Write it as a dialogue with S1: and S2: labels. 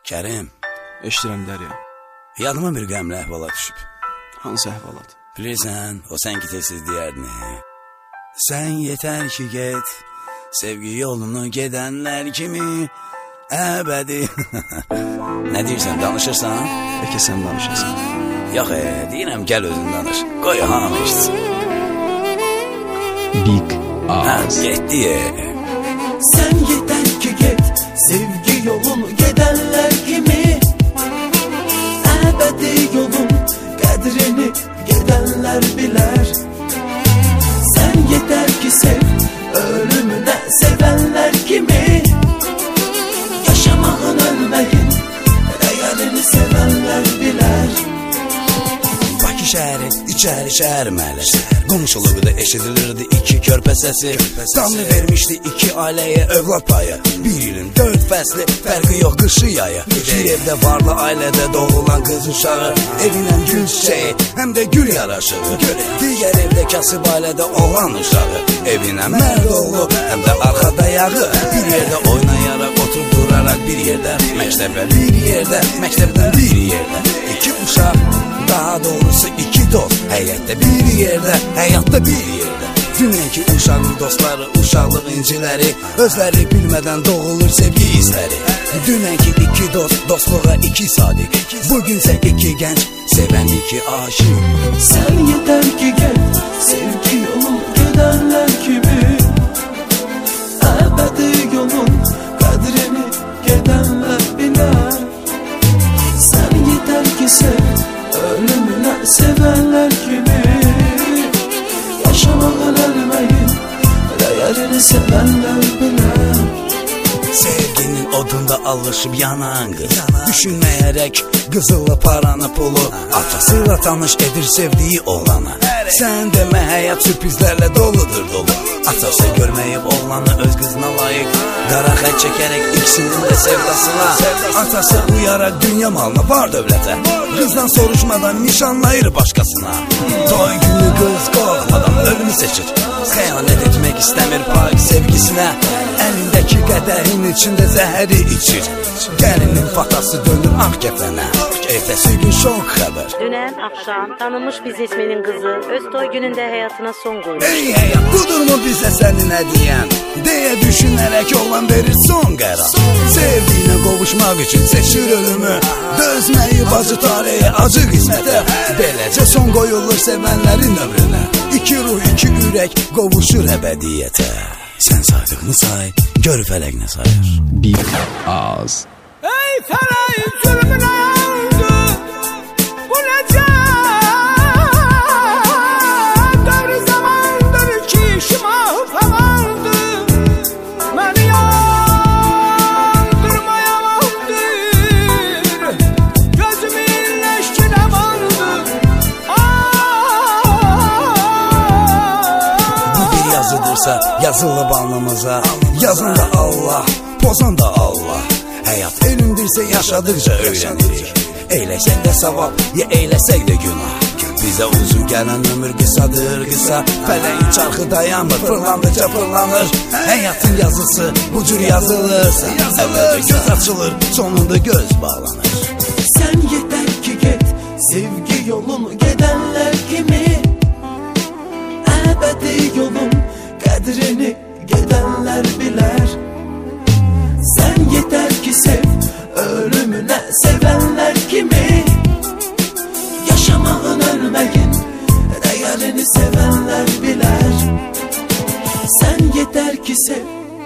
S1: Kərim,
S2: Eşdirəm Dərya.
S1: yadıma bir qəmli əhvala düşüb.
S2: Hansı əhvalat?
S1: Bilirsən, o sən ki tez deyərdin. Sən yetər ki get, sevgi yolunu gedənlər kimi əbədi. Nə deyirsən, danışırsan?
S2: Bəlkə sən danışasan.
S1: Yox, deyirəm, gəl özün danış. Qoy hamı eşitsin.
S2: Big Ağız.
S1: Getdi.
S3: Sen yeter ki get, sevgi yolunu gedənlər kimi əbədi yolun qədrini gedənlər bilər. Sen yeter ki sev, ölümünə sevənlər kimi yaşamağın ölməyin dəyərini sevənlər bilər.
S1: Bakı şəhəri, içəri şəhər məhəlləsi. Qonşuluqda eşidilirdi iki körpə səsi. Damlı vermişdi iki ailəyə övlad payı. Bir ilin 4 fəsli, fərqi yox qışı yayı. Bir evdə varlı ailədə doğulan qız uşağı. Evinən gül çiçeği, həm də gül yaraşığı. Digər evdə kasıb ailədə oğlan uşağı. Evinə mərd oğlu, həm də arxa dayağı. Bir yerdə oynayaraq, oturub duraraq bir yerdə. Məktəbə bir yerdə, məktəbdən bir yerdə. İki uşaq, daha doğrusu iki dost. Həyətdə bir yerdə, həyatda bir yerdə. Dünənki uşağın dostları, uşaqlıq inciləri, özləri bilmədən doğulur sevgi hissləri. Dünənki iki dost, dostluğa iki sadiq. Bugünsə iki gənc, sevən iki aşık.
S3: Sen yeter ki get, sevgi yolun gedənlər kimi əbədi yolun qədrini gedənlər bilər. Sen yeter ki sev, ölümünə sevənlər kimi yaşamağın ölməyin dəyərini sevənlər bilər.
S1: Sevginin odunda alışıb yanan qız, düşünməyərək qızılla paranı pulu atasıyla tanış edir sevdiyi oğlana. Sən demə həyat sürprizlərlə doludur dolu. Atası görməyib oğlanı öz qızına layiq, qara xət çəkərək ikisinin də sevdasına. Atası uyaraq dünya malına var dövlətə, qızdan soruşmadan nişanlayır başqasına. Toy günü qız qorxmadan ölümü seçir, xəyanət etmək istəmir pak sevgisinə. Əlindəki qədəhin içində zəhəri içir. Gəlinin fatası dönür ağ kəfənə. Ertəsi gün şok xəbər.
S4: Dünən axşam tanınmış biznesmenin qızı öz toy günündə həyatına son qoymuş.
S1: Ey həyat, budur mu bizə sənin hədiyən? Deyə düşünərək olan verir son qərar. Sevdiyinə qovuşmaq üçün seçir ölümü, dözməyi bacı taleyə, acı qismətə. Beləcə son qoyulur sevənlərin ömrünə. İki ruh, iki ürək qovuşur əbədiyyətə. Sən saydığını say, gör fələk nə sayır.
S2: Big Ağız.
S5: Ey feleğin zulmüne yandı, bu ne can? Devri zamandır ki şimahı falandı, beni yandırmayamandır, gözümün leşkine bandı.
S1: Bu bir yazıdırsa yazılıb alnımıza, yazan da Allah, pozan da Allah. Həyat elmdirsə yaşadıqca öyrənirik. Eyləsək də savab, ya eyləsək də günah. Bizə uzun gələn ömür qısadır qısa. Fələyin çarxı dayanmır, fırlandıqca fırlanır. Həyatın yazısı bu cür yazılırsa, əvvəlcə göz açılır, sonunda göz bağlanır.
S3: Sen yeter ki get, sevgi yolunu gedənlər kimi əbədi yolun qədrini gedənlər bilər. Sen yeter ki sev, ölümünə sevənlər kimi yaşamağın ölməyin dəyərini sevənlər bilər. Sen yeter ki sev,